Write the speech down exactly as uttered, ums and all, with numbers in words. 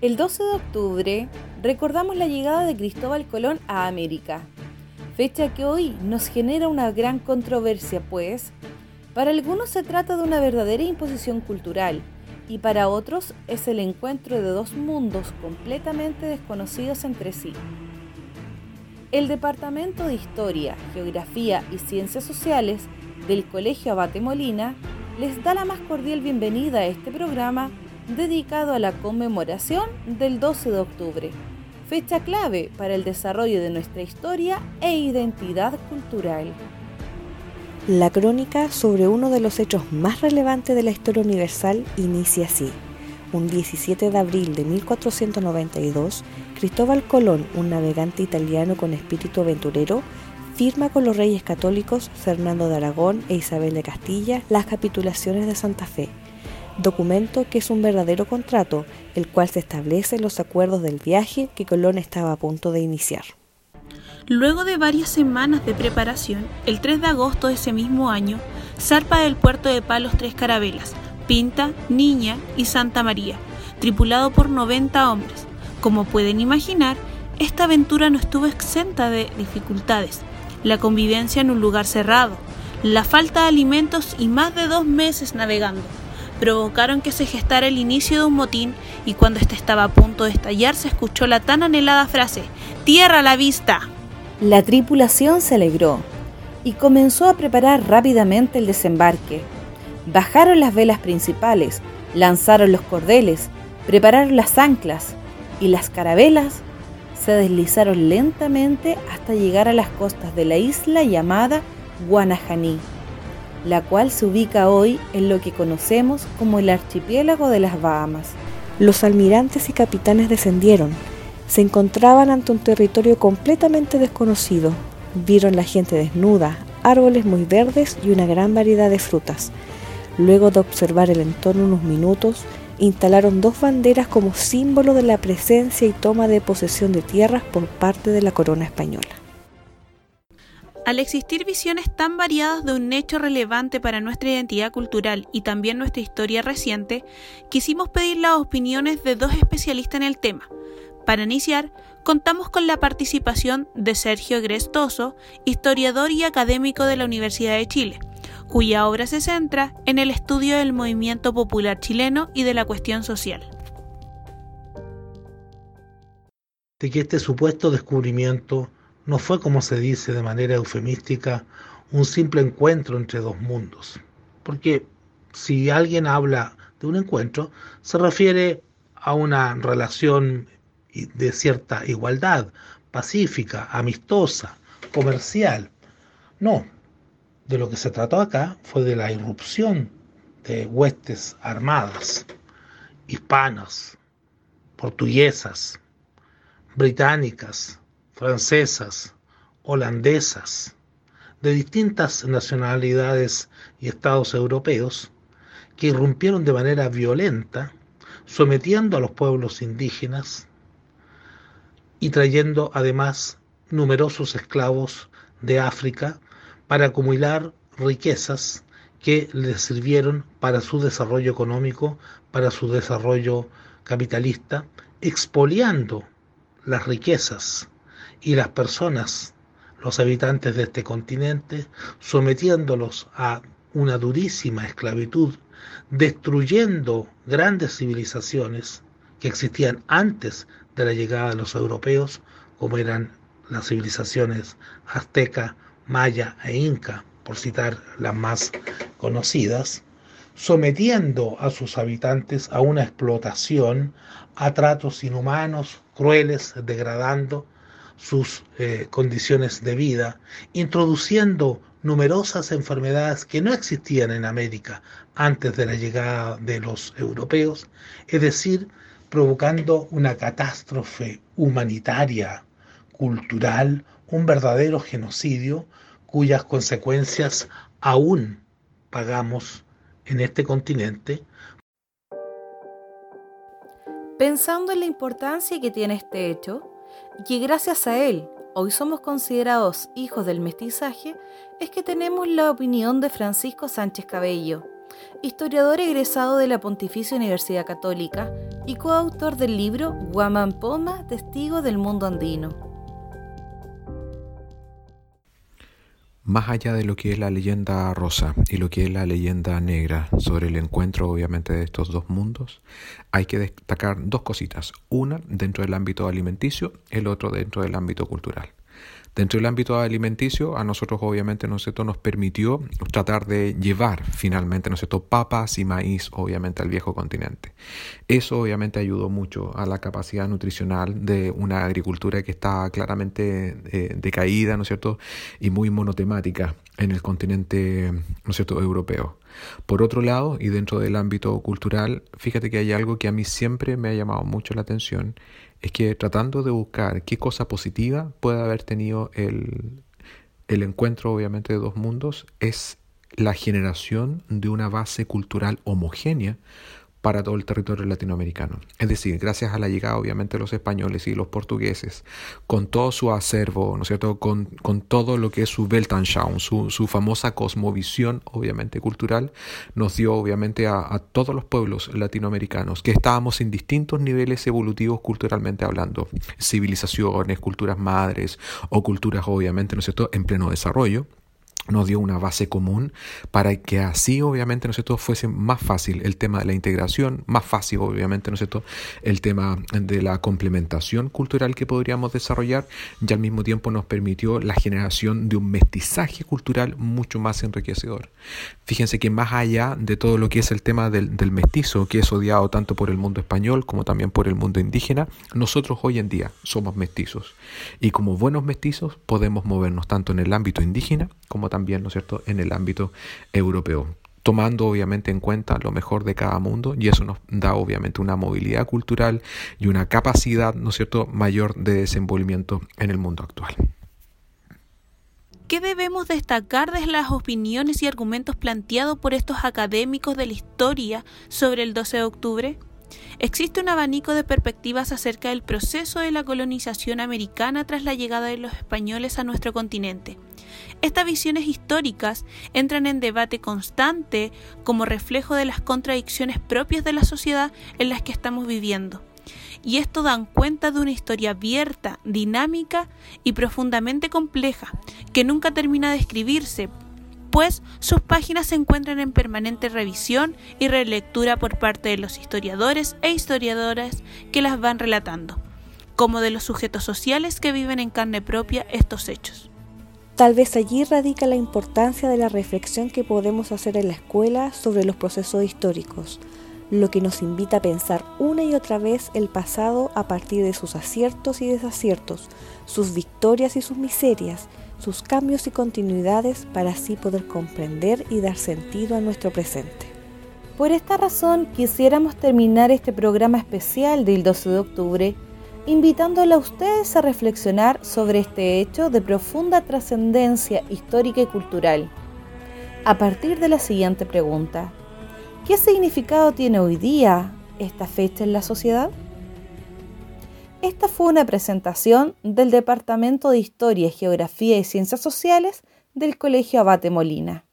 El doce de octubre recordamos la llegada de Cristóbal Colón a América, fecha que hoy nos genera una gran controversia, pues para algunos se trata de una verdadera imposición cultural y para otros es el encuentro de dos mundos completamente desconocidos entre sí. El Departamento de Historia, Geografía y Ciencias Sociales del Colegio Abate Molina les da la más cordial bienvenida a este programa dedicado a la conmemoración del doce de octubre, fecha clave para el desarrollo de nuestra historia e identidad cultural. La crónica sobre uno de los hechos más relevantes de la historia universal inicia así. Un diecisiete de abril de mil cuatrocientos noventa y dos, Cristóbal Colón, un navegante italiano con espíritu aventurero, firma con los reyes católicos Fernando de Aragón e Isabel de Castilla las capitulaciones de Santa Fe, documento que es un verdadero contrato, el cual se establece los acuerdos del viaje que Colón estaba a punto de iniciar. Luego de varias semanas de preparación, el tres de agosto de ese mismo año, zarpa del puerto de Palos tres carabelas, Pinta, Niña y Santa María, tripulado por noventa hombres. Como pueden imaginar, esta aventura no estuvo exenta de dificultades. La convivencia en un lugar cerrado, la falta de alimentos y más de dos meses navegando provocaron que se gestara el inicio de un motín, y cuando este estaba a punto de estallar se escuchó la tan anhelada frase: ¡Tierra a la vista! La tripulación se alegró y comenzó a preparar rápidamente el desembarque. Bajaron las velas principales, lanzaron los cordeles, prepararon las anclas y las carabelas se deslizaron lentamente hasta llegar a las costas de la isla llamada Guanajaní, la cual se ubica hoy en lo que conocemos como el archipiélago de las Bahamas. Los almirantes y capitanes descendieron. Se encontraban ante un territorio completamente desconocido. Vieron la gente desnuda, árboles muy verdes y una gran variedad de frutas. Luego de observar el entorno unos minutos, instalaron dos banderas como símbolo de la presencia y toma de posesión de tierras por parte de la corona española. Al existir visiones tan variadas de un hecho relevante para nuestra identidad cultural y también nuestra historia reciente, quisimos pedir las opiniones de dos especialistas en el tema. Para iniciar, contamos con la participación de Sergio Grestoso, historiador y académico de la Universidad de Chile, cuya obra se centra en el estudio del movimiento popular chileno y de la cuestión social. De que este supuesto descubrimiento no fue, como se dice de manera eufemística, un simple encuentro entre dos mundos. Porque si alguien habla de un encuentro, se refiere a una relación de cierta igualdad, pacífica, amistosa, comercial. No, de lo que se trató acá fue de la irrupción de huestes armadas, hispanas, portuguesas, británicas, francesas, holandesas, de distintas nacionalidades y estados europeos, que irrumpieron de manera violenta, sometiendo a los pueblos indígenas y trayendo además numerosos esclavos de África para acumular riquezas que les sirvieron para su desarrollo económico, para su desarrollo capitalista, expoliando las riquezas y las personas, los habitantes de este continente, sometiéndolos a una durísima esclavitud, destruyendo grandes civilizaciones que existían antes de la llegada de los europeos, como eran las civilizaciones azteca, maya e inca, por citar las más conocidas, sometiendo a sus habitantes a una explotación, a tratos inhumanos, crueles, degradando sus eh, condiciones de vida, introduciendo numerosas enfermedades que no existían en América antes de la llegada de los europeos, es decir, provocando una catástrofe humanitaria, cultural, un verdadero genocidio, cuyas consecuencias aún pagamos en este continente. Pensando en la importancia que tiene este hecho, y que gracias a él hoy somos considerados hijos del mestizaje, es que tenemos la opinión de Francisco Sánchez Cabello, historiador egresado de la Pontificia Universidad Católica, y coautor del libro Guamán Poma, Testigo del Mundo Andino. Más allá de lo que es la leyenda rosa y lo que es la leyenda negra sobre el encuentro obviamente de estos dos mundos, hay que destacar dos cositas. Una dentro del ámbito alimenticio, el otro dentro del ámbito cultural. Dentro del ámbito alimenticio, a nosotros obviamente ¿no es cierto? Nos permitió tratar de llevar finalmente ¿no es cierto? papas y maíz obviamente al viejo continente. Eso obviamente ayudó mucho a la capacidad nutricional de una agricultura que está claramente eh, decaída, ¿no es cierto? Y muy monotemática en el continente ¿no es cierto? europeo. Por otro lado, y dentro del ámbito cultural, fíjate que hay algo que a mí siempre me ha llamado mucho la atención, es que tratando de buscar qué cosa positiva puede haber tenido el, el encuentro obviamente de dos mundos, es la generación de una base cultural homogénea para todo el territorio latinoamericano. Es decir, gracias a la llegada obviamente de los españoles y los portugueses, con todo su acervo, ¿no es cierto?, con, con todo lo que es su Weltanschauung, su, su famosa cosmovisión obviamente cultural, nos dio obviamente a, a todos los pueblos latinoamericanos que estábamos en distintos niveles evolutivos culturalmente hablando, civilizaciones, culturas madres o culturas obviamente, ¿no es cierto?, en pleno desarrollo. Nos dio una base común para que así obviamente ¿no es cierto? Fuese más fácil el tema de la integración, más fácil obviamente ¿no es cierto? El tema de la complementación cultural que podríamos desarrollar, y al mismo tiempo nos permitió la generación de un mestizaje cultural mucho más enriquecedor. Fíjense que más allá de todo lo que es el tema del, del mestizo, que es odiado tanto por el mundo español como también por el mundo indígena, nosotros hoy en día somos mestizos, y como buenos mestizos podemos movernos tanto en el ámbito indígena como también, ¿no es cierto?, en el ámbito europeo, tomando obviamente en cuenta lo mejor de cada mundo, y eso nos da obviamente una movilidad cultural y una capacidad, ¿no es cierto?, mayor de desenvolvimiento en el mundo actual. ¿Qué debemos destacar de las opiniones y argumentos planteados por estos académicos de la historia sobre el doce de octubre? Existe un abanico de perspectivas acerca del proceso de la colonización americana tras la llegada de los españoles a nuestro continente. Estas visiones históricas entran en debate constante como reflejo de las contradicciones propias de la sociedad en las que estamos viviendo. Y esto dan cuenta de una historia abierta, dinámica y profundamente compleja, que nunca termina de escribirse, pues sus páginas se encuentran en permanente revisión y relectura por parte de los historiadores e historiadoras que las van relatando, como de los sujetos sociales que viven en carne propia estos hechos. Tal vez allí radica la importancia de la reflexión que podemos hacer en la escuela sobre los procesos históricos, lo que nos invita a pensar una y otra vez el pasado a partir de sus aciertos y desaciertos, sus victorias y sus miserias, sus cambios y continuidades, para así poder comprender y dar sentido a nuestro presente. Por esta razón quisiéramos terminar este programa especial del doce de octubre invitándole a ustedes a reflexionar sobre este hecho de profunda trascendencia histórica y cultural, a partir de la siguiente pregunta: ¿qué significado tiene hoy día esta fecha en la sociedad? Esta fue una presentación del Departamento de Historia, Geografía y Ciencias Sociales del Colegio Abate Molina.